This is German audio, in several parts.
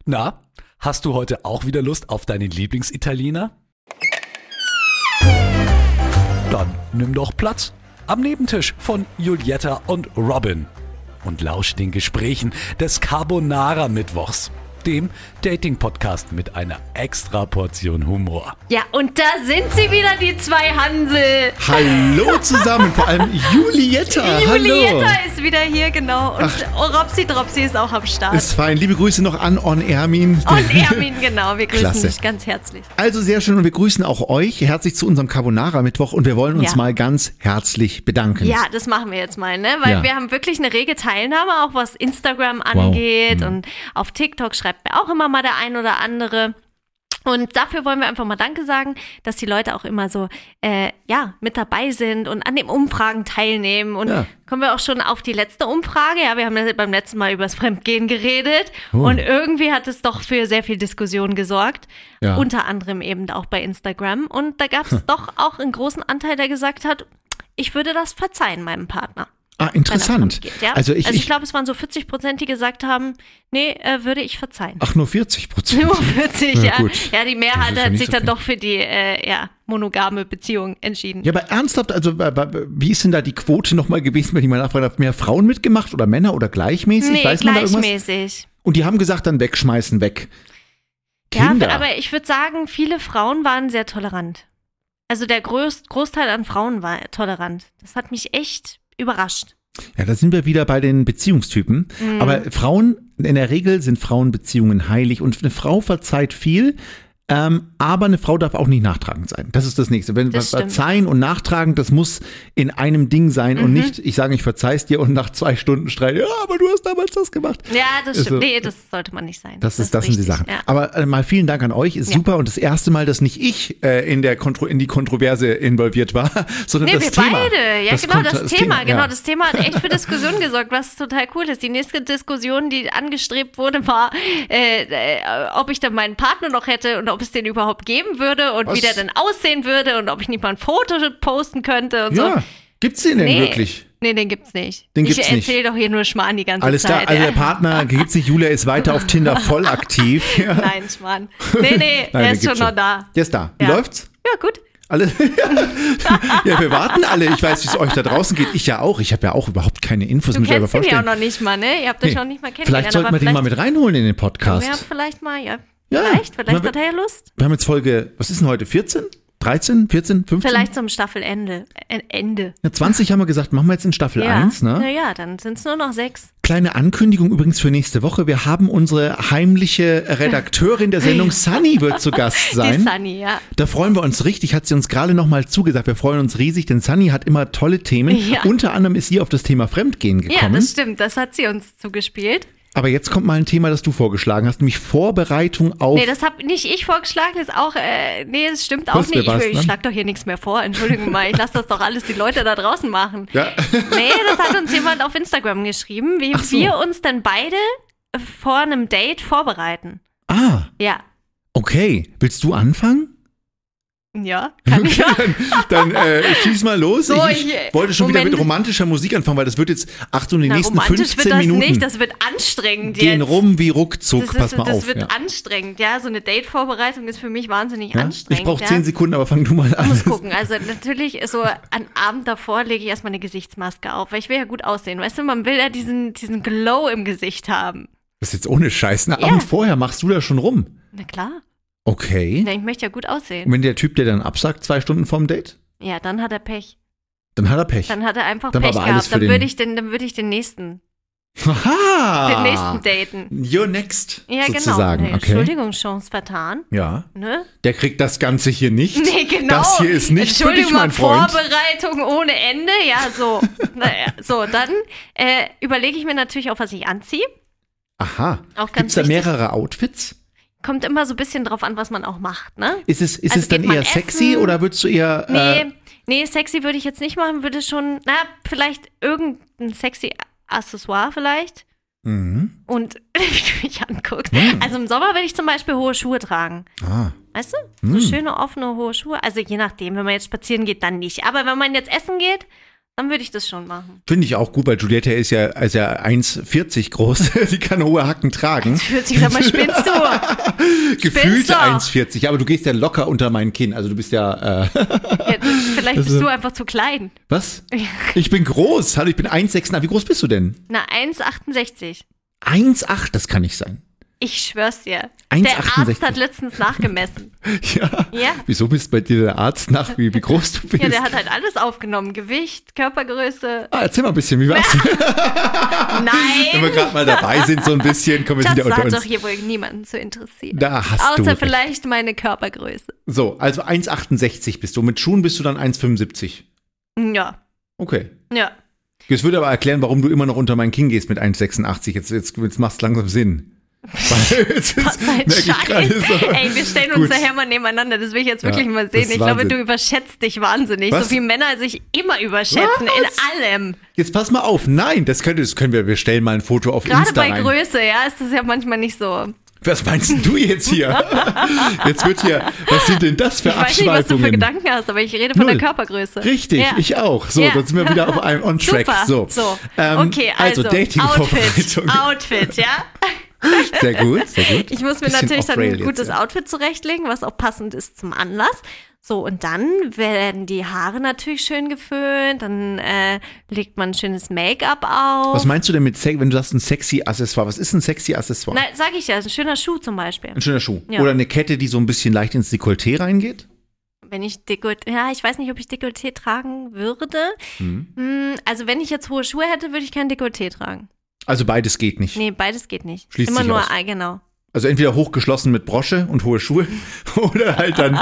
Na, hast du heute auch wieder Lust auf deinen Lieblingsitaliener? Dann nimm doch Platz am Nebentisch von Julietta und Robin und lausch den Gesprächen des Carbonara-Mittwochs, dem Dating-Podcast mit einer extra Portion Humor. Ja, und da sind sie wieder, die zwei Hansel. Hallo zusammen, vor allem Julietta. Julietta ist wieder hier, genau. Und Robsi Dropsi ist auch am Start. Ist fein. Liebe Grüße noch an On Ermin. Und Ermin, genau. Wir grüßen Klasse. dich ganz herzlich. Also sehr schön und wir grüßen auch euch herzlich zu unserem Carbonara-Mittwoch und wir wollen uns mal ganz herzlich bedanken. Ja, das machen wir jetzt mal, ne? Weil wir haben wirklich eine rege Teilnahme, auch was Instagram angeht. Und auf TikTok schreibt mir auch immer mal der ein oder andere. Und dafür wollen wir einfach mal Danke sagen, dass die Leute auch immer so mit dabei sind und an den Umfragen teilnehmen. Und kommen wir auch schon auf die letzte Umfrage. Ja, wir haben ja beim letzten Mal über das Fremdgehen geredet. Und irgendwie hat es doch für sehr viel Diskussion gesorgt. Ja. Unter anderem eben auch bei Instagram. Und da gab es doch auch einen großen Anteil, der gesagt hat, ich würde das verzeihen meinem Partner. Ah, interessant. Ja? Also ich glaube, es waren so 40%, die gesagt haben, nee, würde ich verzeihen. Ach, nur 40%? Nur 40, ja. Gut. Ja, die Mehrheit hat sich dann doch für die monogame Beziehung entschieden. Ja, aber ernsthaft, also wie ist denn da die Quote nochmal gewesen, wenn ich mal nachfrage, haben mehr Frauen mitgemacht oder Männer oder gleichmäßig? Nee, weiß man da irgendwas? gleichmäßig. Und die haben gesagt, dann wegschmeißen, weg. Kinder. Ja, aber ich würde sagen, viele Frauen waren sehr tolerant. Also der Großteil an Frauen war tolerant. Das hat mich echt überrascht. Ja, da sind wir wieder bei den Beziehungstypen. Aber Frauen, in der Regel sind Frauenbeziehungen heilig und eine Frau verzeiht viel, aber eine Frau darf auch nicht nachtragend sein. Das ist das Nächste. Wenn das verzeihen und nachtragen, das muss in einem Ding sein und nicht, ich sage, ich verzeih's dir und nach 2 Stunden streiten, ja, aber du hast damals das gemacht. Ja, das stimmt. Nee, das sollte man nicht sein. Das sind die Sachen. Ja. Aber mal vielen Dank an euch, ist super und das erste Mal, dass nicht ich in die Kontroverse involviert war, sondern das Thema. Wir beide. Ja, das Thema. Genau, das Thema hat echt für Diskussionen gesorgt, was total cool ist. Die nächste Diskussion, die angestrebt wurde, war, ob ich dann meinen Partner noch hätte und ob es den überhaupt geben würde und wie der denn aussehen würde und ob ich nicht mal ein Foto posten könnte und so. Gibt's den denn wirklich? Nee, den gibt's nicht. Ich erzähle doch hier nur Schmarrn die ganze Zeit. Alles klar, also der Partner gibt's nicht, Julia ist weiter auf Tinder voll aktiv. Ja. Nein, Schmarrn. Nee, der ist schon noch da. Der ist da. Wie läuft's? Ja, gut. Alle? Ja, wir warten alle. Ich weiß, wie es euch da draußen geht. Ich ja auch. Ich habe ja auch überhaupt keine Infos. Du kennst ihn ja auch noch nicht mal, ne? Ihr habt euch noch nicht mal kennengelernt. Vielleicht sollten wir den mal mit reinholen in den Podcast. Ja, vielleicht mal, Vielleicht hat er ja Lust. Wir haben jetzt Folge, was ist denn heute, 14? 13, 14, 15? Vielleicht zum Staffelende. Ja, 20 haben wir gesagt, machen wir jetzt in Staffel 1, ne? Ja, dann sind es nur noch 6. Kleine Ankündigung übrigens für nächste Woche. Wir haben unsere heimliche Redakteurin der Sendung, Sunny, wird zu Gast sein. Die Sunny, ja. Da freuen wir uns richtig, hat sie uns gerade nochmal zugesagt. Wir freuen uns riesig, denn Sunny hat immer tolle Themen. Ja. Unter anderem ist sie auf das Thema Fremdgehen gekommen. Ja, das stimmt, das hat sie uns zugespielt. Aber jetzt kommt mal ein Thema, das du vorgeschlagen hast, nämlich Vorbereitung auf... Nee, das habe nicht ich vorgeschlagen, das ist auch, das stimmt auch nicht. Ich schlage doch hier nichts mehr vor, Entschuldigung mal, ich lasse das doch alles die Leute da draußen machen. Ja. Nee, das hat uns jemand auf Instagram geschrieben, wie wir uns dann beide vor einem Date vorbereiten. Ah. Ja. Okay, willst du anfangen? Ja, kann ich ja. Dann schieß mal los. So, ich wollte schon wieder mit romantischer Musik anfangen, weil das wird jetzt, Achtung, die nächsten 15 Minuten. Nicht, das wird anstrengend gehen jetzt. Rum wie ruckzuck, pass mal auf. Das wird anstrengend, ja. So eine Date-Vorbereitung ist für mich wahnsinnig anstrengend. Ich brauche 10 Sekunden, aber fang du mal an. Ich muss gucken, also natürlich so am Abend davor lege ich erstmal eine Gesichtsmaske auf, weil ich will ja gut aussehen. Weißt du, man will ja diesen Glow im Gesicht haben. Das ist jetzt ohne Scheiß. Na, Abend vorher machst du da schon rum? Na klar. Okay. Ja, ich möchte ja gut aussehen. Und wenn der Typ dir dann absagt, 2 Stunden vorm Date? Ja, dann hat er Pech. Dann hat er Pech. Dann hat er einfach Pech gehabt. Dann würde ich den nächsten. Aha! Den nächsten daten. You're next. Ja, sozusagen. Genau. Okay. Entschuldigung, Chance vertan. Ja. Ne? Der kriegt das Ganze hier nicht. Nee, genau. Das hier ist nicht für dich, mein Freund. Vorbereitung ohne Ende. Ja, so. So, dann überlege ich mir natürlich auch, was ich anziehe. Aha. Gibt es da mehrere Outfits? Kommt immer so ein bisschen drauf an, was man auch macht, ne? Ist es dann eher sexy oder würdest du eher... Nee, sexy würde ich jetzt nicht machen, würde schon, vielleicht irgendein sexy Accessoire vielleicht. Mhm. Und wie du mich anguckst. Also im Sommer würde ich zum Beispiel hohe Schuhe tragen. Ah. Weißt du? So schöne, offene, hohe Schuhe. Also je nachdem, wenn man jetzt spazieren geht, dann nicht. Aber wenn man jetzt essen geht, Dann würde ich das schon machen. Finde ich auch gut, weil Giulietta ist ja 1,40 groß. Sie kann hohe Hacken tragen. 1,40, sag mal, spinnst du? Gefühlte 1,40, aber du gehst ja locker unter mein Kinn. Also du bist ja... vielleicht bist du einfach zu klein. Was? Ich bin groß. Hallo, ich bin 1,6. Wie groß bist du denn? Na, 1,68. 1,8, das kann nicht sein. Ich schwör's dir. 1,68. Der Arzt hat letztens nachgemessen. Ja. Wieso misst bei dir der Arzt nach, wie groß du bist? Ja, der hat halt alles aufgenommen. Gewicht, Körpergröße. Erzähl mal ein bisschen, wie war's? Nein. Wenn wir gerade mal dabei sind, so ein bisschen, kommen wir wieder unter uns. Das hat doch hier wohl niemanden zu interessieren. Da hast du Außer vielleicht meine Körpergröße. So, also 1,68 bist du. Mit Schuhen bist du dann 1,75. Ja. Okay. Ja. Das würde aber erklären, warum du immer noch unter mein Kinn gehst mit 1,86. Jetzt macht es langsam Sinn. Was ein Scheiß. So. Ey, wir stellen uns nachher mal nebeneinander, das will ich jetzt wirklich mal sehen. Ich glaube, du überschätzt dich wahnsinnig, so wie Männer sich immer überschätzen, in allem. Jetzt pass mal auf, nein, das können wir stellen mal ein Foto auf Insta rein. Gerade bei Größe, ja, ist das ja manchmal nicht so. Was meinst du jetzt hier? Jetzt wird hier, was sind denn das für Abschweifungen? Ich weiß nicht, was du für Gedanken hast, aber ich rede von der Körpergröße. Richtig, ja. Ich auch. So, dann sind wir wieder auf einem On-Track. Super. So. Okay, also Dating-Vorbereitung. Outfit, ja? Sehr gut. Ich muss mir natürlich dann ein gutes Outfit zurechtlegen, was auch passend ist zum Anlass. So, und dann werden die Haare natürlich schön geföhnt, dann legt man ein schönes Make-up auf. Was meinst du denn mit, wenn du sagst ein sexy Accessoire? Was ist ein sexy Accessoire? Na, sag ich ja, ein schöner Schuh zum Beispiel. Ein schöner Schuh. Ja. Oder eine Kette, die so ein bisschen leicht ins Dekolleté reingeht? Wenn ich ich weiß nicht, ob ich Dekolleté tragen würde. Also wenn ich jetzt hohe Schuhe hätte, würde ich kein Dekolleté tragen. Also beides geht nicht? Nee, beides geht nicht. Schließt immer sich nur aus. Genau. Also entweder hochgeschlossen mit Brosche und hohe Schuhe oder halt dann,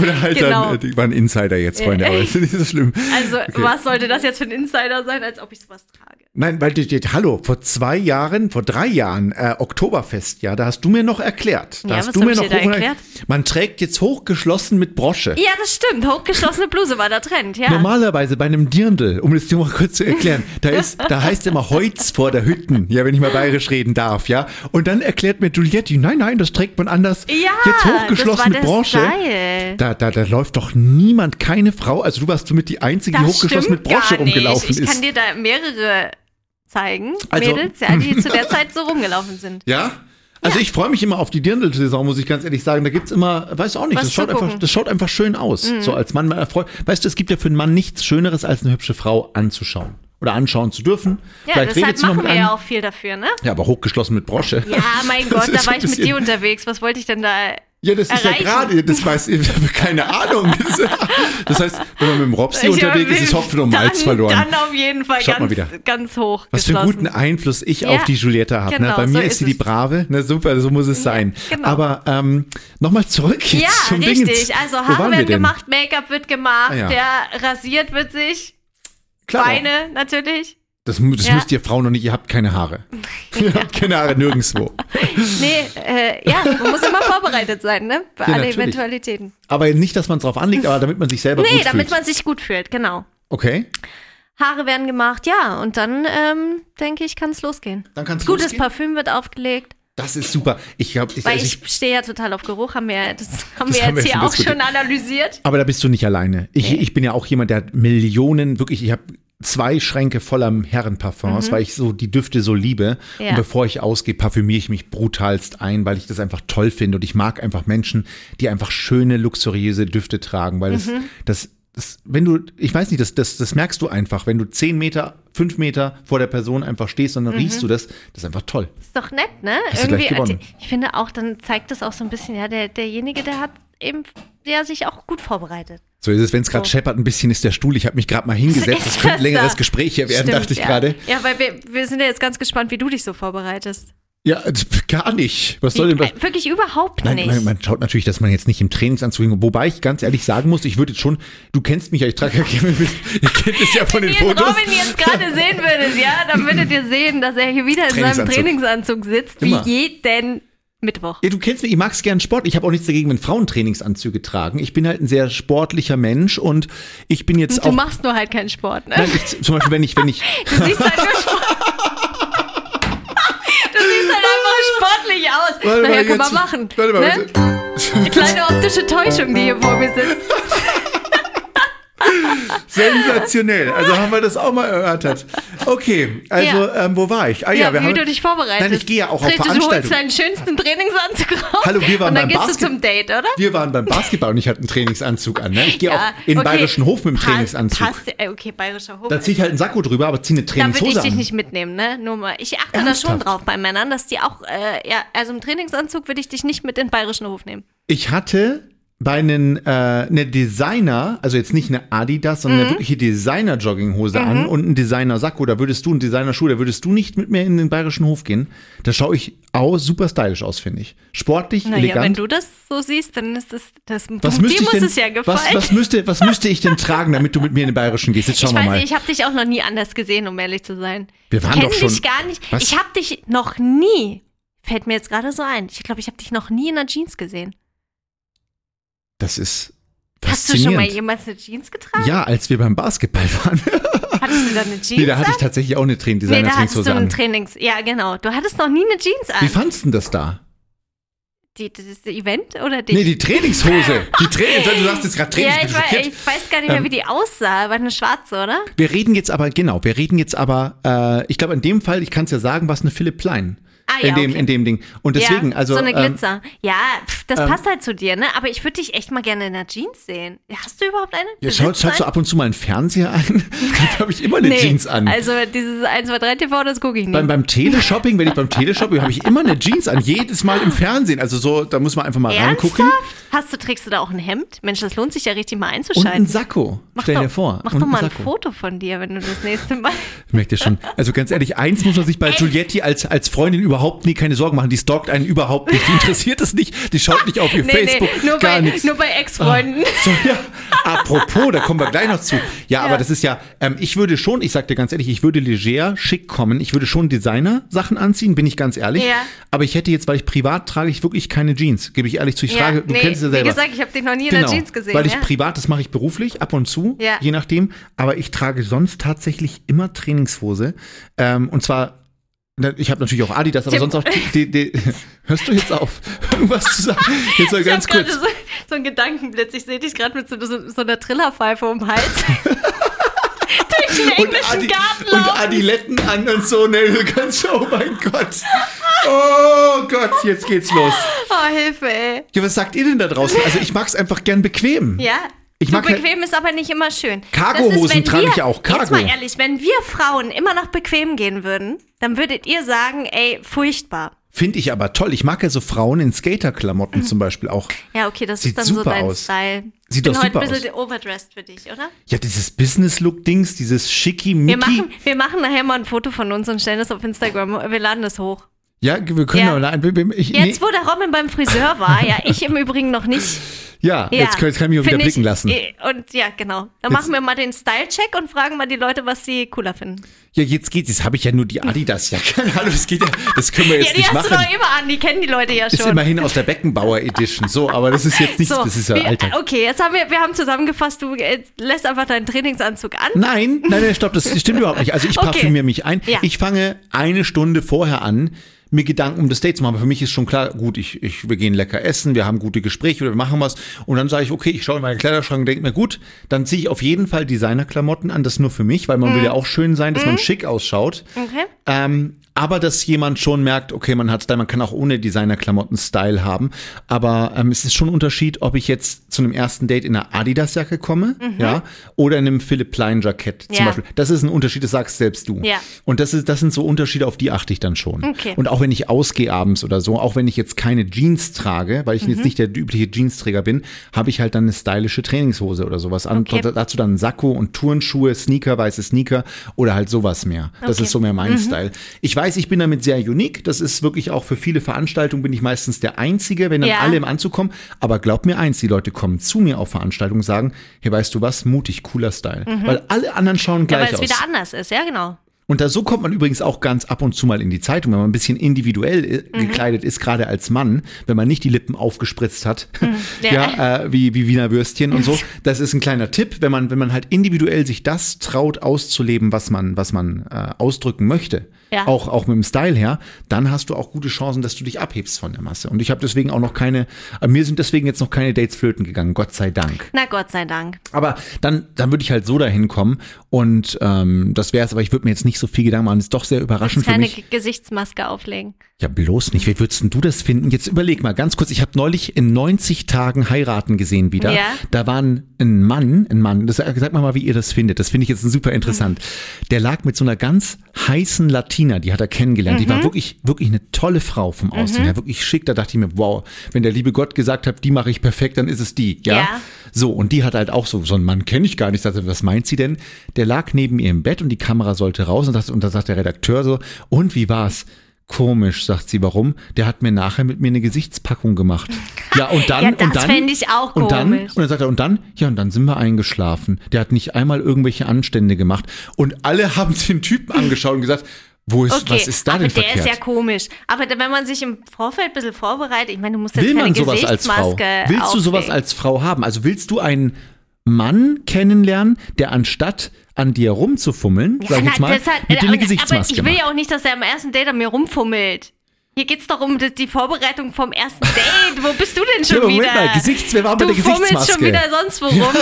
die waren Insider jetzt, Freunde, aber das ist nicht so schlimm. Also, was sollte das jetzt für ein Insider sein, als ob ich sowas trage? Nein, weil hallo, vor 3 Jahren, Oktoberfest, ja, da hast du mir noch erklärt. Ja, was hast du mir noch erklärt? Man trägt jetzt hochgeschlossen mit Brosche. Ja, das stimmt, hochgeschlossene Bluse war der Trend, ja. Normalerweise bei einem Dirndl, um das dir mal kurz zu erklären, da heißt immer Holz vor der Hütten, ja, wenn ich mal bayerisch reden darf, ja. Und dann erklärt mir Giulietti, nein, das trägt man anders. Ja, jetzt hochgeschlossen mit Brosche. Style. Da läuft doch niemand, keine Frau, also du warst somit die Einzige, die hochgeschlossen mit Brosche rumgelaufen ist. Ich kann dir da mehrere zeigen, Mädels, ja, die zu der Zeit so rumgelaufen sind. Ja? Also ich freue mich immer auf die Dirndl-Saison, muss ich ganz ehrlich sagen. Da gibt's immer, weiß auch nicht, das schaut einfach schön aus. So als Mann mal erfreut. Weißt du, es gibt ja für einen Mann nichts Schöneres, als eine hübsche Frau anzuschauen. Oder anschauen zu dürfen. Ja, vielleicht deshalb machen wir ja auch viel dafür, ne? Ja, aber hochgeschlossen mit Brosche. Ja, mein Gott, da war ich mit dir unterwegs. Was wollte ich denn da Ja, das ist erreichen? Ja gerade, das weiß ich, keine Ahnung. Das heißt, wenn man mit dem Robsi unterwegs ist, ist Hopfen und Malz verloren. Dann auf jeden Fall ganz hoch. Was für einen guten Einfluss ich auf die Giulietta habe. Genau, ne? Bei mir ist sie die Brave. Na super, so muss es sein. Genau. Aber nochmal zurück jetzt zum Ding. Ja, richtig. Also Haare werden gemacht, Make-up wird gemacht, der rasiert wird sich. Klar. Beine natürlich. Das müsst ihr Frauen noch nicht, ihr habt keine Haare. Ihr habt keine Haare nirgendwo. Man muss immer vorbereitet sein, ne? Bei alle Eventualitäten. Aber nicht, dass man es drauf anlegt, aber damit man sich selber gut fühlt. Nee, damit man sich gut fühlt, genau. Okay. Haare werden gemacht, ja. Und dann, denke ich, kann es losgehen. Dann kann's Gutes losgehen? Parfüm wird aufgelegt. Das ist super. Ich stehe ja total auf Geruch, haben wir jetzt hier auch schon analysiert. Aber da bist du nicht alleine. Ich bin ja auch jemand, der hat Millionen, wirklich, ich habe 2 Schränke voller Herrenparfums, weil ich so die Düfte so liebe. Ja. Und bevor ich ausgehe, parfümiere ich mich brutalst ein, weil ich das einfach toll finde. Und ich mag einfach Menschen, die einfach schöne, luxuriöse Düfte tragen, weil ich weiß nicht, das merkst du einfach, wenn du 10 Meter, 5 Meter vor der Person einfach stehst und dann riechst du das ist einfach toll. Ist doch nett, ne? Ich finde auch, dann zeigt das auch so ein bisschen, ja, derjenige, der hat eben sich auch gut vorbereitet. So ist es, wenn es gerade scheppert ein bisschen, ist der Stuhl. Ich habe mich gerade mal hingesetzt. Das könnte ein längeres Gespräch hier werden, dachte ich gerade. Ja, weil wir sind ja jetzt ganz gespannt, wie du dich so vorbereitest. Ja, gar nicht. Was soll denn was? Wirklich überhaupt nicht. Nein, man schaut natürlich, dass man jetzt nicht im Trainingsanzug, wobei ich ganz ehrlich sagen muss, ich würde jetzt schon, du kennst mich ja, ich trage ja gerne, ihr kennt es ja von den Fotos. Wenn ihr Robin jetzt gerade sehen würdet, ja, dann würdet ihr sehen, dass er hier wieder in seinem Trainingsanzug sitzt, wie jeden Mittwoch. Ja, du kennst mich, ich mag's gern Sport. Ich habe auch nichts dagegen, wenn Frauen Trainingsanzüge tragen. Ich bin halt ein sehr sportlicher Mensch und ich bin jetzt auch... Du machst nur halt keinen Sport, ne? Nein, zum Beispiel, wenn ich... Du siehst halt nur Sport. Du siehst halt einfach sportlich aus. Naja, können wir machen. Warte mal, ne? Eine kleine optische Täuschung, die hier vor mir sitzt. Sensationell. Also haben wir das auch mal erörtert. Okay, also wo war ich? Wie du dich vorbereitest. Nein, ich gehe ja auch auf Veranstaltungen. Du holst deinen schönsten Trainingsanzug raus. Hallo, wir waren und dann beim gehst du zum Date, oder? Wir waren beim Basketball und ich hatte einen Trainingsanzug an. Ne? Ich gehe auch in den Bayerischen Hof mit dem Trainingsanzug. Okay, Bayerischer Hof. Da ziehe ich halt einen Sakko drüber, aber ziehe eine Trainingshose an. Da würde ich dich nicht mitnehmen, ne? Nur mal. Ich achte da schon drauf bei Männern, dass die auch, also im Trainingsanzug würde ich dich nicht mit in den Bayerischen Hof nehmen. Ich hatte bei eine Designer, also jetzt nicht eine Adidas, sondern eine wirkliche Designer-Jogginghose an und einen Designer-Sakko, da würdest du, einen Designer-Schuh, da würdest du nicht mit mir in den Bayerischen Hof gehen. Da schaue ich super stylisch aus, finde ich. Sportlich, elegant. Ja, wenn du das so siehst, dann ist das muss es ja gefallen. Was müsste ich denn tragen, damit du mit mir in den Bayerischen gehst? Jetzt schauen wir mal. Ich habe dich auch noch nie anders gesehen, um ehrlich zu sein. Wir waren doch schon. Ich kenne dich gar nicht. Was? Ich habe dich noch nie, fällt mir jetzt gerade so ein, ich glaube, ich habe dich noch nie in einer Jeans gesehen. Das ist faszinierend. Hast du schon mal jemals eine Jeans getragen? Ja, als wir beim Basketball waren. Hattest du da eine Jeans an? Nee, da hatte ich tatsächlich auch eine Designer-Trainingshose an. Ja, genau. Du hattest noch nie eine Jeans an. Wie fandst du denn das da? Das Event oder dich? Nee, die Trainingshose. Du hast jetzt gerade Trainingshose. Ja, ich weiß gar nicht mehr, wie die aussah. War eine schwarze, oder? Wir reden jetzt aber, ich glaube in dem Fall, ich kann es ja sagen, war es eine Philipp Plein. In dem Ding. Und deswegen, so eine Glitzer. Das passt halt zu dir, ne? Aber ich würde dich echt mal gerne in einer Jeans sehen. Hast du überhaupt eine? Ja, schaust du ab und zu mal einen Fernseher ein? Da habe ich immer eine Jeans an. Also dieses 1, 2, 3 TV, das gucke ich nicht. Beim Teleshopping, wenn ich beim Teleshopping, habe ich immer eine Jeans an. Jedes Mal im Fernsehen. Also so, da muss man einfach mal reingucken. Trägst du da auch ein Hemd? Mensch, das lohnt sich ja richtig mal Und einzuschalten. einen Sakko. Stell dir vor. Mach doch mal ein Foto von dir, wenn du das nächste Mal. Ich merke dir schon. Also ganz ehrlich, eins muss man sich bei Giulietti als Freundin überhaupt keine Sorgen machen. Die stalkt einen überhaupt nicht. Die interessiert es nicht. Die schaut nicht auf ihr Facebook. Nur bei Ex-Freunden. Apropos, da kommen wir gleich noch zu. Ja, aber das ist ja, ich würde schon, ich sag dir ganz ehrlich, ich würde leger, schick kommen. Ich würde schon Designer-Sachen anziehen, bin ich ganz ehrlich. Ja. Aber ich hätte jetzt, weil ich privat trage ich wirklich keine Jeans. Gebe ich ehrlich zu. Ich trage, du kennst es ja selber. Wie gesagt, ich habe dich noch nie in einer Jeans gesehen. Weil ich privat, das mache ich beruflich, ab und zu, je nachdem. Aber ich trage sonst tatsächlich immer Trainingshose. Und zwar, ich habe natürlich auch Adidas, aber sonst auch hörst du jetzt auf, irgendwas zu sagen? Jetzt mal ganz kurz. So ein Gedankenblitz. Ich sehe dich gerade mit so einer Trillerpfeife um den Hals. Durch den englischen Garten laufen. Und Adiletten an und so. Ne, du kannst, oh mein Gott. Oh Gott, jetzt geht's los. Oh, Hilfe, ey. Ja, was sagt ihr denn da draußen? Also ich mag's einfach gern bequem. Ja. Bequem ist aber nicht immer schön. Cargohosen trage ich auch. Cargo. Jetzt mal ehrlich, wenn wir Frauen immer noch bequem gehen würden, dann würdet ihr sagen, ey, furchtbar. Finde ich aber toll. Ich mag ja so Frauen in Skaterklamotten zum Beispiel auch. Ja, okay, das ist dann so dein Style. Sieht doch super aus. Ich bin heute ein bisschen overdressed für dich, oder? Ja, dieses Business-Look-Dings, dieses Schickimicki. Wir machen nachher mal ein Foto von uns und stellen das auf Instagram. Wir laden das hoch. Ja, wir können Jetzt, wo der Robin beim Friseur war, ich im Übrigen noch nicht. Ja, jetzt kann ich mich auch wieder blicken lassen. Und ja, genau. Dann machen wir mal den Style-Check und fragen mal die Leute, was sie cooler finden. Ja, jetzt geht's. Jetzt habe ich ja nur die Adidas-Jacke. Hallo, das geht ja. Das können wir jetzt nicht machen. Die hast du doch immer an. Die kennen die Leute ja schon. Ist immerhin aus der Beckenbauer-Edition. So, aber das ist jetzt nicht, das ist ja Alltag. Okay, jetzt wir haben zusammengefasst, du lässt einfach deinen Trainingsanzug an. Nein, stopp, das stimmt überhaupt nicht. Also ich parfümiere mich ein. Ja. Ich fange eine Stunde vorher an, mir Gedanken um das Date zu machen. Aber für mich ist schon klar, gut, wir gehen lecker essen, wir haben gute Gespräche oder wir machen was. Und dann sage ich, okay, ich schaue in meinen Kleiderschrank und denke mir, gut, dann ziehe ich auf jeden Fall Designerklamotten an, das nur für mich, weil man will ja auch schön sein, dass man schick ausschaut. Okay. Aber dass jemand schon merkt, okay, man hat Style, man kann auch ohne Designerklamotten Style haben. Aber es ist schon ein Unterschied, ob ich jetzt zu einem ersten Date in einer Adidas-Jacke komme, oder in einem Philipp Plein-Jackett zum Beispiel. Das ist ein Unterschied, das sagst selbst du. Ja. Und das sind so Unterschiede, auf die achte ich dann schon. Okay. Und auch wenn ich ausgehe abends oder so, auch wenn ich jetzt keine Jeans trage, weil ich jetzt nicht der übliche Jeansträger bin, habe ich halt dann eine stylische Trainingshose oder sowas an. Okay. Dazu dann Sakko und Turnschuhe, Sneaker, weiße Sneaker oder halt sowas mehr. Das ist so mehr mein Style. Ich weiß, ich bin damit sehr unique. Das ist wirklich auch für viele Veranstaltungen bin ich meistens der Einzige, wenn dann alle im Anzug kommen. Aber glaub mir eins, die Leute kommen zu mir auf Veranstaltungen und sagen, hey, weißt du was, mutig, cooler Style. Weil alle anderen schauen gleich aus. Weil es wieder anders ist, ja genau. Und so kommt man übrigens auch ganz ab und zu mal in die Zeitung, wenn man ein bisschen individuell gekleidet ist, gerade als Mann, wenn man nicht die Lippen aufgespritzt hat, wie Wiener Würstchen und so. Das ist ein kleiner Tipp, wenn man halt individuell sich das traut auszuleben, was man ausdrücken möchte. auch mit dem Style her, dann hast du auch gute Chancen, dass du dich abhebst von der Masse. Und ich habe deswegen auch noch mir sind deswegen jetzt noch keine Dates flöten gegangen, Gott sei Dank. Na Gott sei Dank. Aber dann würde ich halt so dahin kommen und das wäre es, aber ich würde mir jetzt nicht so viel Gedanken machen, das ist doch sehr überraschend für mich. Keine Gesichtsmaske auflegen. Ja, bloß nicht. Wie würdest du das finden? Jetzt überleg mal ganz kurz, ich habe neulich in 90 Tagen heiraten gesehen wieder. Ja. Da war ein Mann, sag mal, wie ihr das findet. Das finde ich jetzt super interessant. Der lag mit so einer ganz heißen Latina, die hat er kennengelernt. Die war wirklich, wirklich eine tolle Frau vom Aussehen her, wirklich schick. Da dachte ich mir, wow, wenn der liebe Gott gesagt hat, die mache ich perfekt, dann ist es die. Ja. So, und die hat halt auch so einen Mann kenne ich gar nicht. Ich dachte, was meint sie denn? Der lag neben ihr im Bett und die Kamera sollte raus und da sagt der Redakteur so, und wie war's? Komisch, sagt sie, warum? Der hat mir nachher mit mir eine Gesichtspackung gemacht. Ja, und dann, das fände ich auch komisch. Und dann sagt er, und dann sind wir eingeschlafen. Der hat nicht einmal irgendwelche Anstände gemacht. Und alle haben den Typen angeschaut und gesagt, was ist da denn verkehrt? Aber der ist ja komisch. Aber wenn man sich im Vorfeld ein bisschen vorbereitet, ich meine, du musst jetzt keine Gesichtsmaske Willst du sowas als Frau haben? Also willst du einen Mann kennenlernen, der anstatt an dir rumzufummeln, sag ich jetzt mal, mit dir eine Gesichtsmaske macht. Aber ich will ja auch nicht, dass er am ersten Date an mir rumfummelt. Hier geht's doch um die Vorbereitung vom ersten Date. Wo bist du denn schon wieder? Moment mal, wer war mit der Gesichtsmaske? Du fummelst schon wieder sonst wo rum.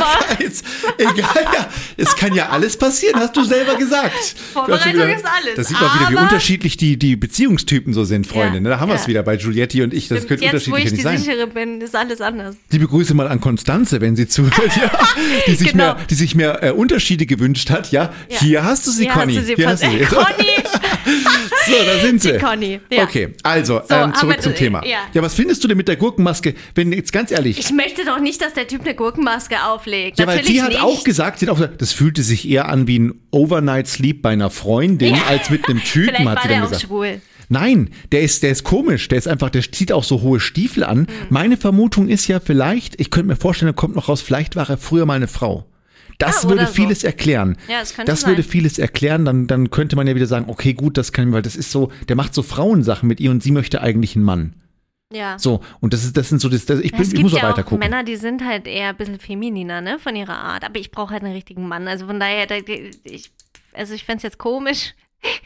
Egal, es kann ja alles passieren, hast du selber gesagt. Vorbereitung ist alles. Das sieht man wieder, wie unterschiedlich die Beziehungstypen so sind, Freunde. Da haben wir es wieder bei Giulietti und ich. Das könnte unterschiedlich nicht sein. Jetzt, wo ich die Sichere bin, ist alles anders. Liebe Grüße mal an Konstanze, wenn sie zuhört, die sich mehr Unterschiede gewünscht hat. Ja, hier hast du sie, Conny. Hier hast du sie. Conny! So, da sind sie. Die Conny. Ja. Okay, also zurück zum Thema. Ja, was findest du denn mit der Gurkenmaske, wenn jetzt ganz ehrlich... Ich möchte doch nicht, dass der Typ eine Gurkenmaske auflegt. Ja, weil sie hat auch gesagt, das fühlte sich eher an wie ein Overnight Sleep bei einer Freundin, als mit einem Typen, vielleicht hat sie dann gesagt. Vielleicht war der auch schwul. Nein, der ist komisch, der zieht auch so hohe Stiefel an. Meine Vermutung ist ja vielleicht, ich könnte mir vorstellen, er kommt noch raus, vielleicht war er früher mal eine Frau. Das würde vieles erklären. Ja, das würde vieles erklären, dann könnte man ja wieder sagen, okay, gut, weil das ist so, der macht so Frauensachen mit ihr und sie möchte eigentlich einen Mann. Ja. So, und das sind so, ich muss auch weiter gucken. Männer, die sind halt eher ein bisschen femininer, ne, von ihrer Art. Aber ich brauche halt einen richtigen Mann. Also von daher, ich fände es jetzt komisch.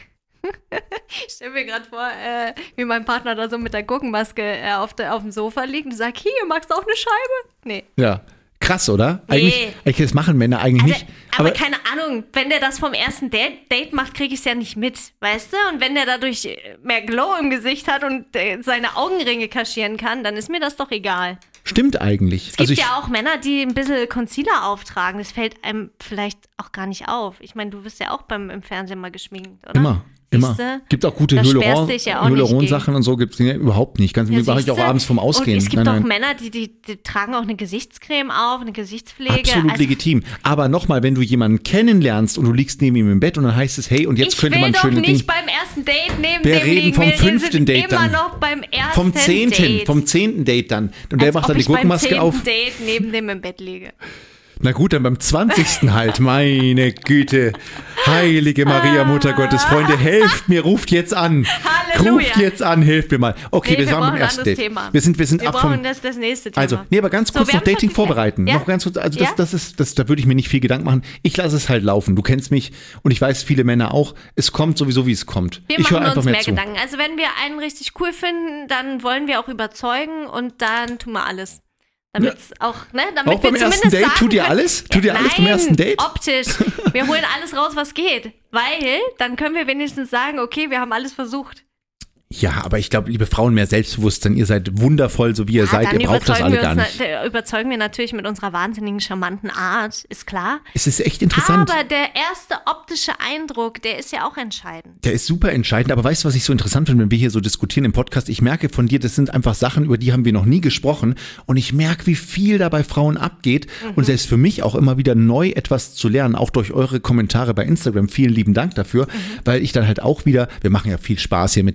Ich stelle mir gerade vor, wie mein Partner da so mit der Gurkenmaske auf dem Sofa liegt und sagt, hier, magst du auch eine Scheibe? Nee. Ja. Krass, oder? Eigentlich, das machen Männer eigentlich nicht. Aber keine Ahnung, wenn der das vom ersten Date macht, kriege ich es ja nicht mit, weißt du? Und wenn der dadurch mehr Glow im Gesicht hat und seine Augenringe kaschieren kann, dann ist mir das doch egal. Stimmt eigentlich. Es gibt ja auch Männer, die ein bisschen Concealer auftragen. Das fällt einem vielleicht auch gar nicht auf. Ich meine, du wirst ja auch im Fernsehen mal geschminkt, oder? Immer. Gibt auch gute Hyaluron-Sachen und so, gibt es überhaupt nicht. Mache ich auch abends vom Ausgehen. Und es gibt auch Männer, die tragen auch eine Gesichtscreme auf, eine Gesichtspflege. Absolut legitim. Aber nochmal, wenn du jemanden kennenlernst und du liegst neben ihm im Bett und dann heißt es, hey, und jetzt könnte man schöne Dinge... Ich will doch nicht beim ersten Date neben dem liegen. Wir reden vom 5. Date dann. Immer noch beim ersten Date. Vom 10. Date dann. Und der macht dann die Gurkenmaske auf. Beim 10. Date neben dem im Bett liege. Na gut, dann beim 20. halt, meine Güte. Heilige Maria, Mutter Gottes, Freunde, helft mir, ruft jetzt an. Halleluja. Ruft jetzt an, helft mir mal. Okay, wir waren beim ersten Date. Thema. Wir sind ab vom... das nächste Thema. Also, aber ganz kurz noch Dating vorbereiten. Ja? Noch ganz kurz, also da würde ich mir nicht viel Gedanken machen. Ich lasse es halt laufen. Du kennst mich und ich weiß, viele Männer auch. Es kommt sowieso, wie es kommt. Ich höre einfach mehr Gedanken. Also wenn wir einen richtig cool finden, dann wollen wir auch überzeugen und dann tun wir alles. Damit auch, ne? Damit auch beim ersten Date tut ihr alles? Tut ihr alles beim ersten Date? Optisch. Wir holen alles raus, was geht. Weil dann können wir wenigstens sagen, okay, wir haben alles versucht. Ja, aber ich glaube, liebe Frauen, mehr Selbstbewusstsein. Ihr seid wundervoll, so wie ihr seid. Ihr braucht das alle gar nicht. Überzeugen wir natürlich mit unserer wahnsinnigen, charmanten Art, ist klar. Es ist echt interessant. Aber der erste optische Eindruck, der ist ja auch entscheidend. Der ist super entscheidend. Aber weißt du, was ich so interessant finde, wenn wir hier so diskutieren im Podcast? Ich merke von dir, das sind einfach Sachen, über die haben wir noch nie gesprochen. Und ich merke, wie viel da bei Frauen abgeht. Und selbst für mich auch immer wieder neu etwas zu lernen, auch durch eure Kommentare bei Instagram. Vielen lieben Dank dafür, weil ich dann halt auch wieder, wir machen ja viel Spaß hier mit Dr.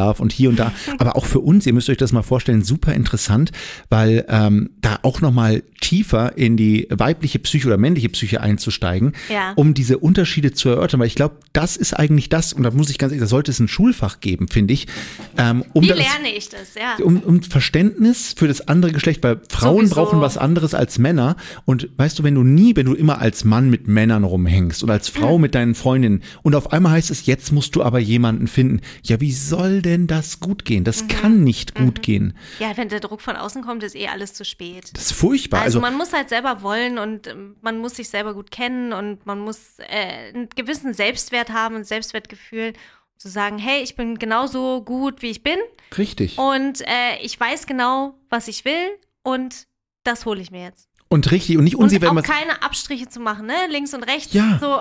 Love und hier und da. Aber auch für uns, ihr müsst euch das mal vorstellen, super interessant, weil da auch nochmal tiefer in die weibliche Psyche oder männliche Psyche einzusteigen, um diese Unterschiede zu erörtern. Weil ich glaube, das ist eigentlich das, und da muss ich ganz ehrlich, da sollte es ein Schulfach geben, finde ich. Wie lerne ich das, ja? Um Verständnis für das andere Geschlecht, weil Frauen brauchen was anderes als Männer. Und weißt du, wenn du immer als Mann mit Männern rumhängst oder als Frau mit deinen Freundinnen und auf einmal heißt es, jetzt musst du aber jemanden finden. Ja, wie soll denn das gut gehen? Das kann nicht gut gehen. Ja, wenn der Druck von außen kommt, ist alles zu spät. Das ist furchtbar. Also man muss halt selber wollen und man muss sich selber gut kennen und man muss einen gewissen Selbstwert haben, ein Selbstwertgefühl, zu sagen, hey, ich bin genauso gut, wie ich bin. Richtig. Und ich weiß genau, was ich will und das hole ich mir jetzt. Und richtig, und nicht unsicher, und auch keine Abstriche zu machen, ne? Links und rechts. Ja. So,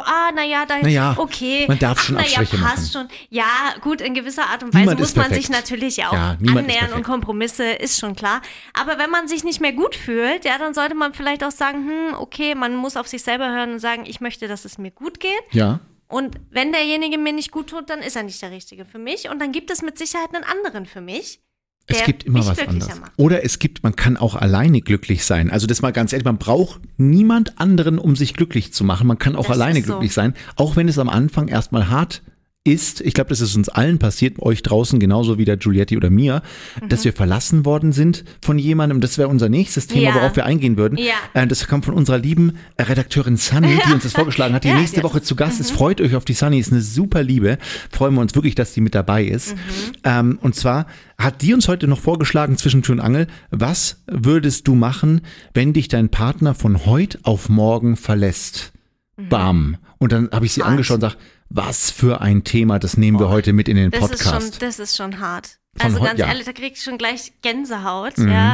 okay. Man darf schon Abstriche machen. Passt schon. Ja, gut, in gewisser Art und Weise muss man sich natürlich auch annähern und Kompromisse, ist schon klar. Aber wenn man sich nicht mehr gut fühlt, ja, dann sollte man vielleicht auch sagen, okay, man muss auf sich selber hören und sagen, ich möchte, dass es mir gut geht. Ja. Und wenn derjenige mir nicht gut tut, dann ist er nicht der Richtige für mich. Und dann gibt es mit Sicherheit einen anderen für mich. Es gibt immer was anderes. Oder man kann auch alleine glücklich sein. Also das mal ganz ehrlich, man braucht niemand anderen, um sich glücklich zu machen. Man kann auch alleine glücklich sein, auch wenn es am Anfang erstmal hart ist. Ich glaube, das ist uns allen passiert, euch draußen genauso wie der Giulietti oder mir, dass wir verlassen worden sind von jemandem. Das wäre unser nächstes Thema, worauf wir eingehen würden. Ja. Das kommt von unserer lieben Redakteurin Sunny, die uns das vorgeschlagen hat, die nächste Woche zu Gast ist. Freut euch auf die Sunny, ist eine super Liebe. Freuen wir uns wirklich, dass die mit dabei ist. Und zwar hat die uns heute noch vorgeschlagen, zwischen Tür und Angel, was würdest du machen, wenn dich dein Partner von heute auf morgen verlässt? Bam. Und dann habe ich sie angeschaut und gesagt, was für ein Thema, das nehmen wir heute mit in den Podcast. Das ist schon hart. Also ganz ehrlich, da krieg ich schon gleich Gänsehaut, ja,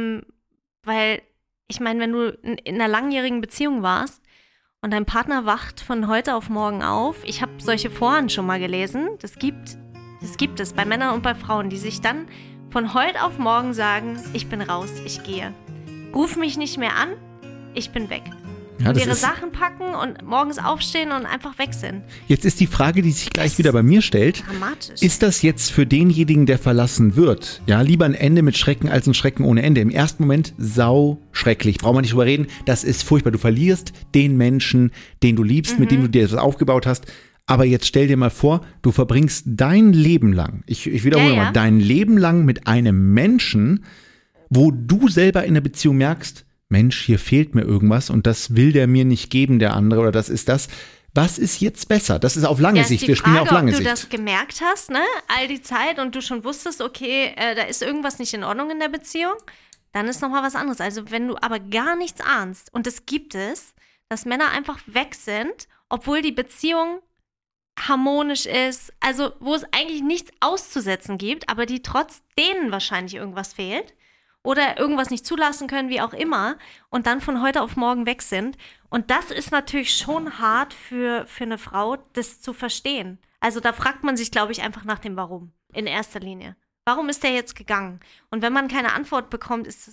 weil ich meine, wenn du in einer langjährigen Beziehung warst und dein Partner wacht von heute auf morgen auf, ich habe solche Foren schon mal gelesen, das gibt es bei Männern und bei Frauen, die sich dann von heute auf morgen sagen, ich bin raus, ich gehe. Ruf mich nicht mehr an, ich bin weg. Ja, und ihre Sachen packen und morgens aufstehen und einfach weg sind. Jetzt ist die Frage, die sich gleich wieder bei mir stellt. Dramatisch. Ist das jetzt für denjenigen, der verlassen wird? Ja, lieber ein Ende mit Schrecken als ein Schrecken ohne Ende. Im ersten Moment sau schrecklich. Brauchen wir nicht drüber reden. Das ist furchtbar. Du verlierst den Menschen, den du liebst, mit dem du dir das aufgebaut hast. Aber jetzt stell dir mal vor, du verbringst dein Leben lang, ich wiederhole mal, dein Leben lang mit einem Menschen, wo du selber in der Beziehung merkst, Mensch, hier fehlt mir irgendwas und das will der mir nicht geben, der andere, oder das ist das. Was ist jetzt besser? Das ist auf lange Sicht. Wir spielen ja auf lange Sicht. Ob du das gemerkt hast, ne, all die Zeit und du schon wusstest, okay, da ist irgendwas nicht in Ordnung in der Beziehung, dann ist nochmal was anderes. Also wenn du aber gar nichts ahnst, und es gibt es, dass Männer einfach weg sind, obwohl die Beziehung harmonisch ist, also wo es eigentlich nichts auszusetzen gibt, aber die trotz denen wahrscheinlich irgendwas fehlt, oder irgendwas nicht zulassen können, wie auch immer, und dann von heute auf morgen weg sind. Und das ist natürlich schon hart für eine Frau, das zu verstehen. Also da fragt man sich, glaube ich, einfach nach dem Warum in erster Linie. Warum ist der jetzt gegangen? Und wenn man keine Antwort bekommt, ist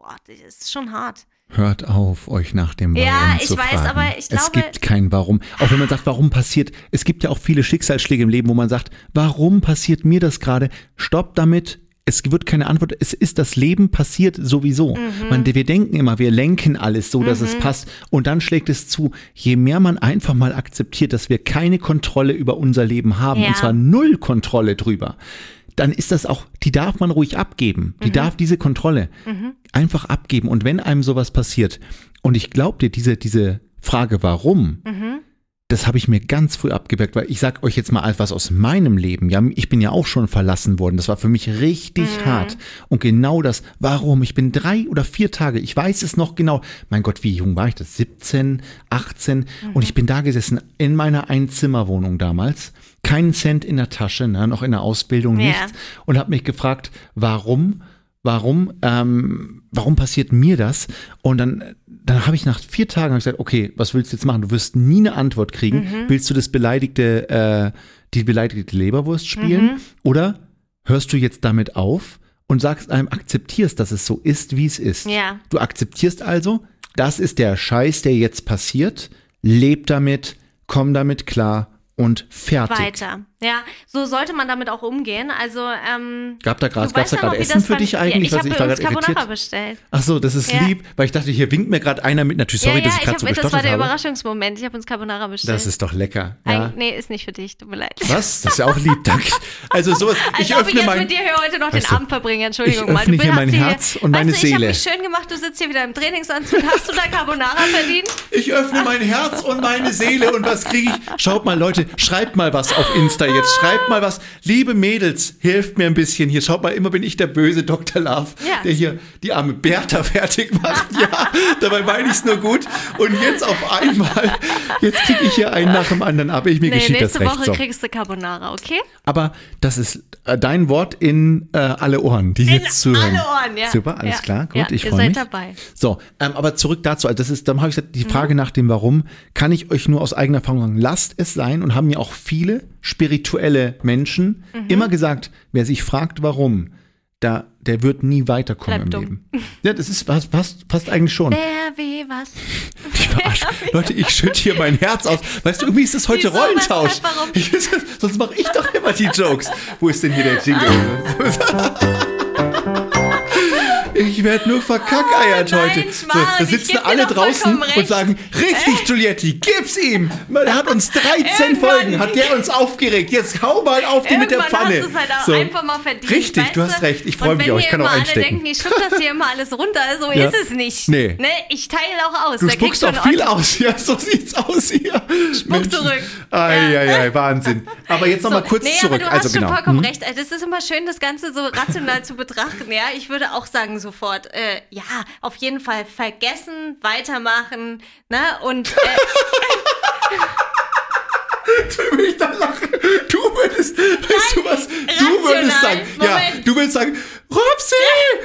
es schon hart. Hört auf, euch nach dem Warum zu fragen. Ja, ich weiß, aber ich glaube... Es gibt kein Warum. Auch wenn man sagt, warum passiert... Es gibt ja auch viele Schicksalsschläge im Leben, wo man sagt, warum passiert mir das gerade? Stopp damit. Es wird keine Antwort, es ist das Leben passiert sowieso. Wir denken immer, wir lenken alles so, dass es passt, und dann schlägt es zu. Je mehr man einfach mal akzeptiert, dass wir keine Kontrolle über unser Leben haben, und zwar 0 Kontrolle drüber, dann ist das auch, die darf man ruhig abgeben. Die darf diese Kontrolle einfach abgeben. Und wenn einem sowas passiert, und ich glaube dir, diese Frage, warum, das habe ich mir ganz früh abgeweckt, weil ich sage euch jetzt mal etwas aus meinem Leben. Ja, ich bin ja auch schon verlassen worden. Das war für mich richtig hart. Und genau das, warum? Ich bin 3 oder 4 Tage, ich weiß es noch genau. Mein Gott, wie jung war ich das? 17, 18. Und ich bin da gesessen in meiner Einzimmerwohnung damals. Keinen Cent in der Tasche, ne, noch in der Ausbildung, nichts. Und habe mich gefragt, warum passiert mir das? Und dann habe ich nach 4 Tagen gesagt, okay, was willst du jetzt machen? Du wirst nie eine Antwort kriegen. Willst du die beleidigte Leberwurst spielen? Oder hörst du jetzt damit auf und sagst einem, akzeptierst, dass es so ist, wie es ist? Ja. Du akzeptierst also, das ist der Scheiß, der jetzt passiert. Leb damit, komm damit klar und fertig. Weiter. Ja, so sollte man damit auch umgehen. Also, gab's da gerade Essen für dich eigentlich? Ja, ich habe uns Carbonara irritiert. Bestellt. Ach so, das ist lieb, weil ich dachte, hier winkt mir gerade einer mit, natürlich, sorry, dass ich gerade so gestottert habe. Das war der Überraschungsmoment, ich habe uns Carbonara bestellt. Das ist doch lecker. Ja. Nee, ist nicht für dich, tut mir leid. Was? Das ist ja auch lieb, danke. Also sowas, ich öffne jetzt mit dir hier heute noch den Abend verbringe, Entschuldigung mal. Ich öffne hier mein Herz und meine Seele. Ich habe mich schön gemacht, du sitzt hier wieder im Trainingsanzug, hast du da Carbonara verdient? Ich öffne mein Herz und meine Seele und was kriege ich? Schaut mal, Leute, schreibt mal was auf Insta jetzt, schreibt mal was. Liebe Mädels, helft mir ein bisschen hier. Schaut mal, immer bin ich der böse Dr. Love, der hier die arme Bertha fertig macht. Ja, dabei meine ich es nur gut. Und jetzt auf einmal, jetzt kriege ich hier einen nach dem anderen ab. Mir geschieht das recht. Nächste Woche kriegst du Carbonara, okay? Aber das ist dein Wort in alle Ohren, die jetzt zuhören. Alle Ohren, ja. Super, alles klar, gut, ich freue mich. Ihr seid dabei. So, aber zurück dazu. Also dann habe ich gesagt, die Frage nach dem Warum, kann ich euch nur aus eigener Erfahrung sagen, lasst es sein, und haben mir auch viele spirituelle Menschen immer gesagt, wer sich fragt, warum, der wird nie weiterkommen im Leben. Ja, das ist passt eigentlich schon. Wer will was? Ich verarsche. Leute, ich schütte hier mein Herz aus. Weißt du, irgendwie ist das heute Rollentausch. Sonst mache ich doch immer die Jokes. Wo ist denn hier der Jingle? Ich werde nur verkackeiert heute. So, da sitzen alle draußen und sagen, richtig, Giulietti, gib's ihm. Der hat uns 13 Folgen, hat der uns aufgeregt. Jetzt hau mal auf die mit der Pfanne. Hast du es halt auch einfach mal verdient. Richtig, du hast recht. Ich freue mich auch, ich kann auch einstecken. Denken, ich schluck das hier immer alles runter, so ist es nicht. Nee. Ne? Ich teile auch aus. Du spuckst auch viel aus. Ja, so sieht's aus hier. Spuck zurück. Ei, Wahnsinn. Aber jetzt nochmal kurz zurück. Aber du hast schon vollkommen recht. Also, es ist immer schön, das Ganze so rational zu betrachten. Ja, ich würde auch sagen sofort, auf jeden Fall vergessen, weitermachen, ne? Und Du willst da lachen. Du würdest, weißt du was? Du würdest sagen, du würdest sagen, Robsi,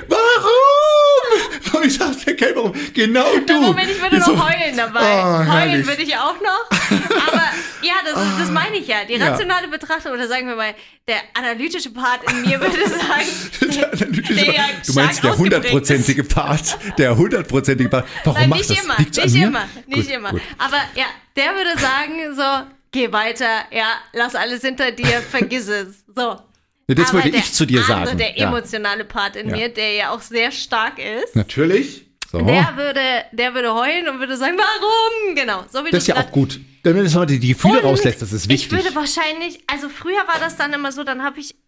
warum? Und ich dachte, okay, warum? Genau du. Moment, ich würde noch heulen dabei. Heulen würde ich auch noch. Aber ja, das meine ich ja. Die rationale Betrachtung, oder sagen wir mal, der analytische Part in mir würde sagen, du meinst der 100%ige Part. Der 100%ige Part. Warum macht das? Liegt's an mir? Nicht immer. Aber ja, der würde sagen so, geh weiter, lass alles hinter dir, vergiss es. So. Ja, das wollte ich zu dir sagen. Der emotionale Part in mir, der ja auch sehr stark ist. Natürlich. So. Der würde heulen und würde sagen, warum? Genau. So wie das ist ja auch gut. Wenn man das mal die Gefühle rauslässt, das ist wichtig. Ich würde wahrscheinlich, also früher war das dann immer so, dann habe ich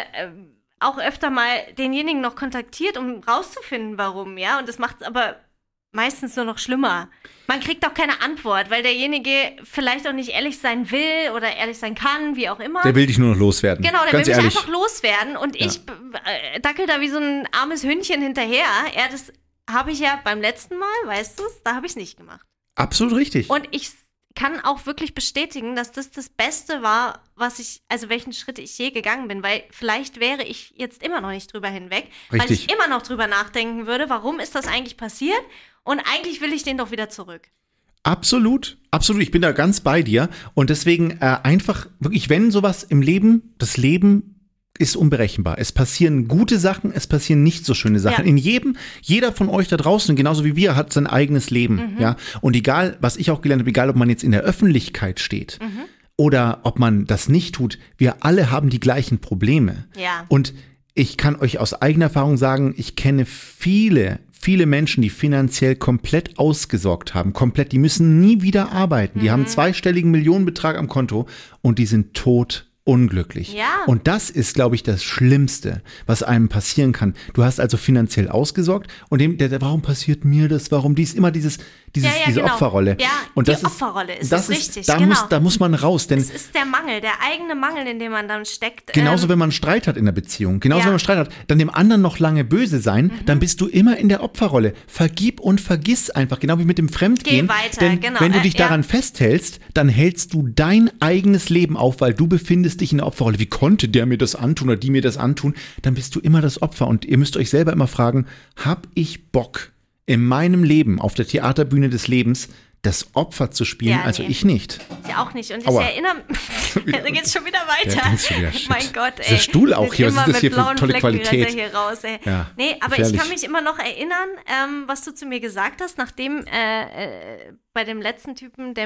auch öfter mal denjenigen noch kontaktiert, um rauszufinden, warum, ja. Und das macht es aber meistens nur noch schlimmer. Man kriegt auch keine Antwort, weil derjenige vielleicht auch nicht ehrlich sein will oder ehrlich sein kann, wie auch immer. Der will dich nur noch loswerden. Genau, der Ganz will mich ehrlich. einfach loswerden und ich dackel da wie so ein armes Hündchen hinterher. Ja, das habe ich ja beim letzten Mal, weißt du es, da habe ich es nicht gemacht. Absolut richtig. Und ich kann auch wirklich bestätigen, dass das Beste war, welchen Schritt ich je gegangen bin, weil vielleicht wäre ich jetzt immer noch nicht drüber hinweg, richtig. Weil ich immer noch drüber nachdenken würde, warum ist das eigentlich passiert? Und eigentlich will ich den doch wieder zurück. Absolut, absolut. Ich bin da ganz bei dir. Und deswegen einfach wirklich, wenn sowas im Leben, das Leben ist unberechenbar. Es passieren gute Sachen, es passieren nicht so schöne Sachen. Ja. Jeder von euch da draußen, genauso wie wir, hat sein eigenes Leben. Ja? Und egal, was ich auch gelernt habe, egal, ob man jetzt in der Öffentlichkeit steht oder ob man das nicht tut, wir alle haben die gleichen Probleme. Ja. Und ich kann euch aus eigener Erfahrung sagen, ich kenne viele Menschen, die finanziell komplett ausgesorgt haben, die müssen nie wieder arbeiten. Die haben einen zweistelligen Millionenbetrag am Konto und die sind unglücklich. Ja. Und das ist, glaube ich, das Schlimmste, was einem passieren kann. Du hast also finanziell ausgesorgt und warum passiert mir das? Warum immer diese genau. Opferrolle? Ja, und die Opferrolle ist richtig. Da muss man raus. Denn das ist der Mangel, der eigene Mangel, in dem man dann steckt. Genauso, wenn man Streit hat in der Beziehung, wenn man Streit hat, dann dem anderen noch lange böse sein, dann bist du immer in der Opferrolle. Vergib und vergiss einfach, genau wie mit dem Fremdgehen. Geh weiter, denn wenn du dich daran festhältst, dann hältst du dein eigenes Leben auf, weil du befindest dich in der Opferrolle. Wie konnte der mir das antun oder die mir das antun? Dann bist du immer das Opfer. Und ihr müsst euch selber immer fragen, hab ich Bock in meinem Leben auf der Theaterbühne des Lebens das Opfer zu spielen, also ich nicht. Ich auch nicht. Und ich erinnere mich, da geht's schon wieder weiter. Mein Gott, ey. Der Stuhl auch hier, was ist das hier für tolle Qualität? Hier raus, ey. Ja, nee, aber gefährlich. Ich kann mich immer noch erinnern, was du zu mir gesagt hast, nachdem bei dem letzten Typen, der mich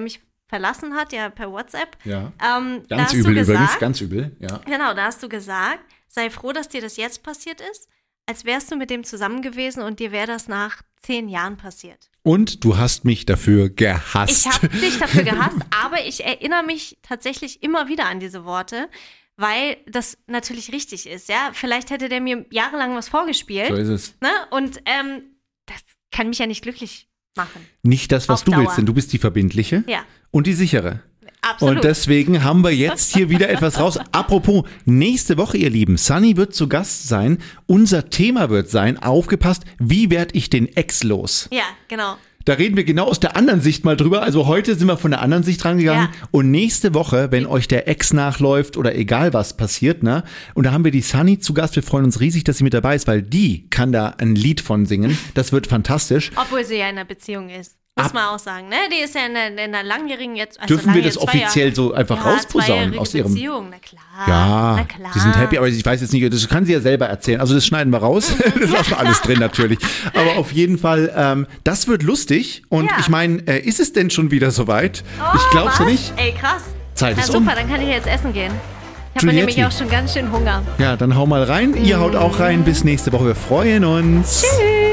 verlassen hat, ja, per WhatsApp. Ja. Ganz übel übrigens, ganz übel. Ja. Genau, da hast du gesagt, sei froh, dass dir das jetzt passiert ist, als wärst du mit dem zusammen gewesen und dir wäre das nach 10 Jahren passiert. Und du hast mich dafür gehasst. Ich habe dich dafür gehasst, aber ich erinnere mich tatsächlich immer wieder an diese Worte, weil das natürlich richtig ist, ja. Vielleicht hätte der mir jahrelang was vorgespielt. So ist es. Ne? Und das kann mich ja nicht glücklich machen. Nicht das, was Auf du Dauer. willst, denn du bist die verbindliche und die sichere. Absolut. Und deswegen haben wir jetzt hier wieder etwas raus. Apropos, nächste Woche, ihr Lieben, Sunny wird zu Gast sein. Unser Thema wird sein, aufgepasst, wie werde ich den Ex los? Ja, genau. Da reden wir genau aus der anderen Sicht mal drüber. Also heute sind wir von der anderen Sicht rangegangen. Ja. Und nächste Woche, wenn euch der Ex nachläuft oder egal was passiert, ne? Und da haben wir die Sunny zu Gast. Wir freuen uns riesig, dass sie mit dabei ist, weil die kann da ein Lied von singen. Das wird fantastisch. Obwohl sie ja in einer Beziehung ist. Muss man auch sagen, ne? Die ist ja in einer langjährigen jetzt. Also dürfen wir das offiziell so einfach rausposaunen aus ihrem Beziehung, na klar. Ja, na klar. Die sind happy, aber ich weiß jetzt nicht, das kann sie ja selber erzählen. Also das schneiden wir raus. Das lassen wir alles drin natürlich. Aber auf jeden Fall, das wird lustig. Und ich meine, ist es denn schon wieder soweit? Oh, ich glaub's ja nicht. Ey, krass. Zeit ist super, dann kann ich jetzt essen gehen. Ich habe nämlich auch schon ganz schön Hunger. Ja, dann hau mal rein. Ihr haut auch rein. Bis nächste Woche. Wir freuen uns. Tschüss.